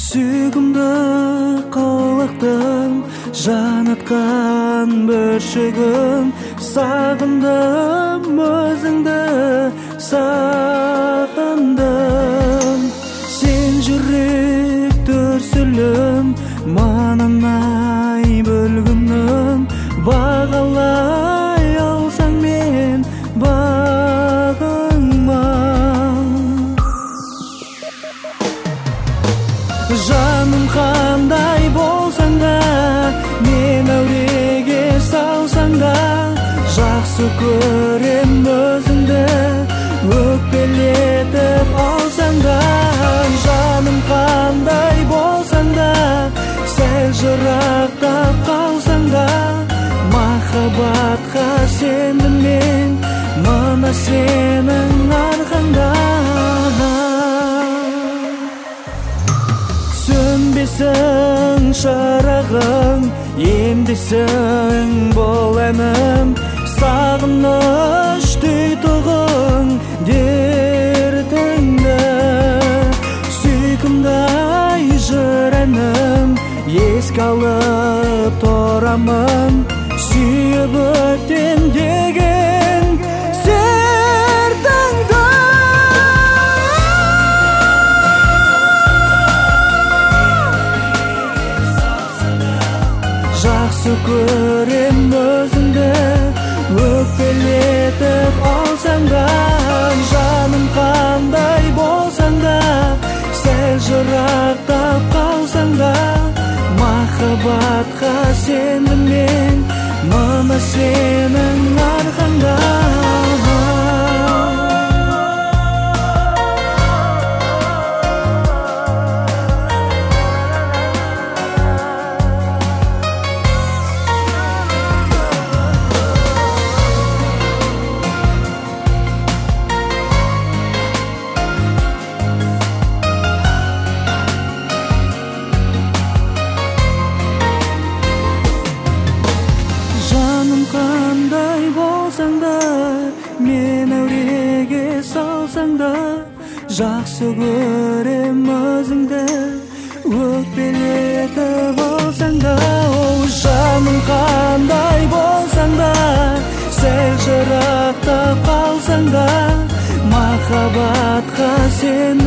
Сүйгімді қалықтым, жанатқан бүршігім. Сағындым өзіңді, сағындым. Сен жүрек дүрсілім, мананай бөлгінім. Бағалай алсаң мен бағыңма. Жаным қандай болсаң да, мен әуреге салсаң да, жақсы көрем өзіңді, өкпелетіп алсаң да. Жаным қандай болсаң да, сәл жырақтап қалсаң да, махаббатқа сендім мен, мына сенің арқаңда. Сөнбесің шырағың, емдесің бұл әнім. Сағыныш тұйтығың дертіңді, сүйкімді-ай жыр әнім. Еске алып тұрамын, сүйіп өтем деген сертіңді. Жақсы көрем өзіңді, өкпелетіп алсаң да. Жаным қандай болсаң да, сәл жырақтап қалсаң да, махаббатқа сендім мен, мына сенің арқаңда. Қандай болсаң да, мен әуреге салсаң да, жақсы көрем өзіңді, өкпелетіп алсаң да. Жаным қандай болсаң да, сәл жырақтап қалсаң да, махаббатқа сен